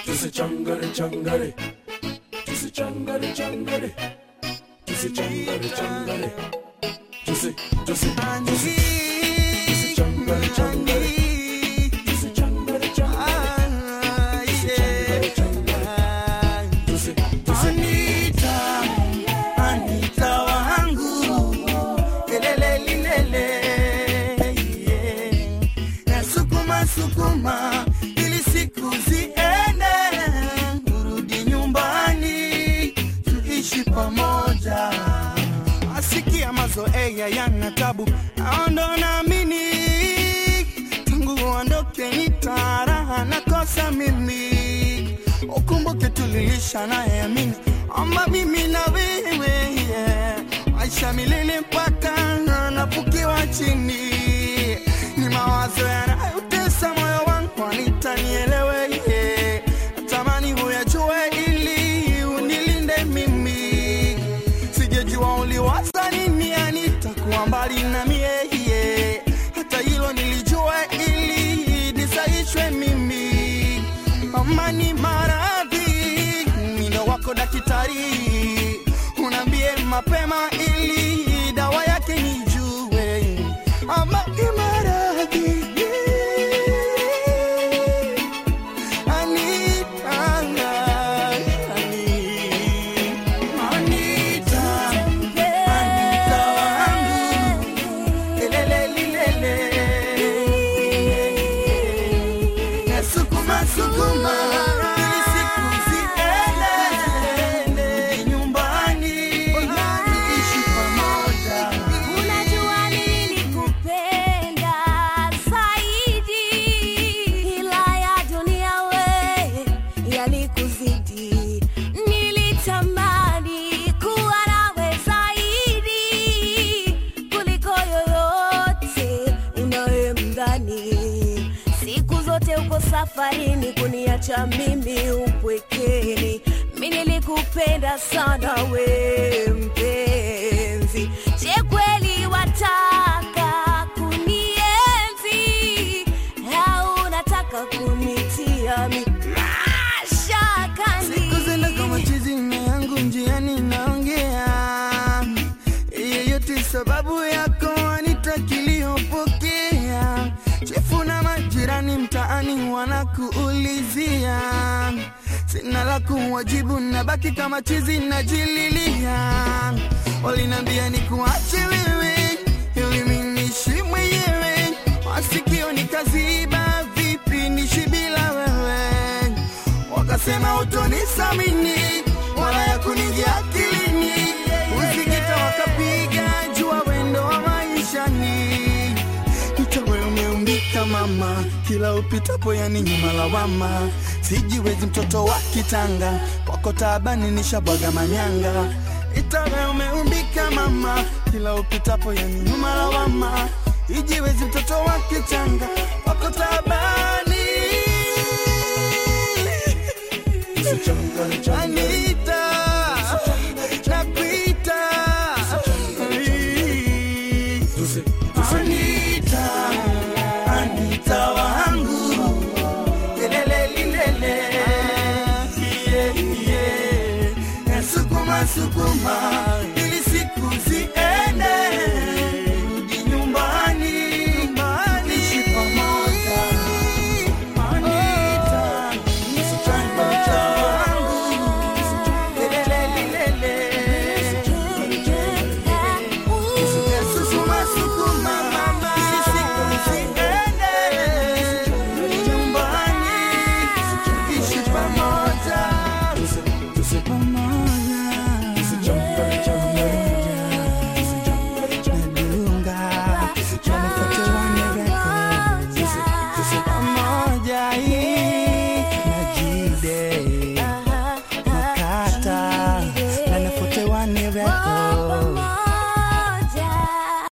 Juicy changare changare, juicy changare changare, juicy changare changare, juicy juicy juicy, juicy changare changare, juicy changare changare, juicy changare, juicy juicy. Anita wangu, lele lele, yeah. Sukuma ili siku ziende, urudi nyumbani tuishi pamoja. Asikia mazoea yana tabu, naondo naamini tangu uondoke nitaraha nakosa mimi. Ukumbuke tulilisha naye amini, ama mimi na wewe, yeah. Maisha milele mpaka napukiwa chini, ni mawazo yanayotesa moyo wangu, nitanielewe, yeah. Natamani huyajue ili unilinde mimi. Sijejua uliwaza nini nitakuwa mbali na mie, yeah. Hata hilo nilijua ili nisaishwe mimi. Amani maradhi, mino wako daktari, unambie mapema ili dawa yake nijue. Amani maradhi, safarini kuniacha mimi upwekeni. Mimi nilikupenda sana we mpenzi, je kweli wataka kunienzi au unataka kunitia mashakani? Siku zile kama chizi na yangu njiani naongea, yeyote sababu yako anitakiliopokea. Chifu na majirani mtaani wanakuulizia, sina la kuwajibu nabaki kama chizi najililia. Walinambia nikuache wewe ili mimi niishi mwenyewe, masikio nikaziba vipi niishi bila wewe. Wakasema utonisamini wala ya kuningia akilini, usikita wakapiga jua wendo wa maishani. Mama, kila upitapo yani nyuma lawama, sijiwezi mtoto wa kitanga, kwako tabani nishabwaga manyanga. Itawe umeumbika mama, kila upitapo yani nyuma lawama, sijiwezi mtoto wa kitanga, kwako tabani. Anita, nakuita Anita wangu, lele lele, yeah yeah. Sukuma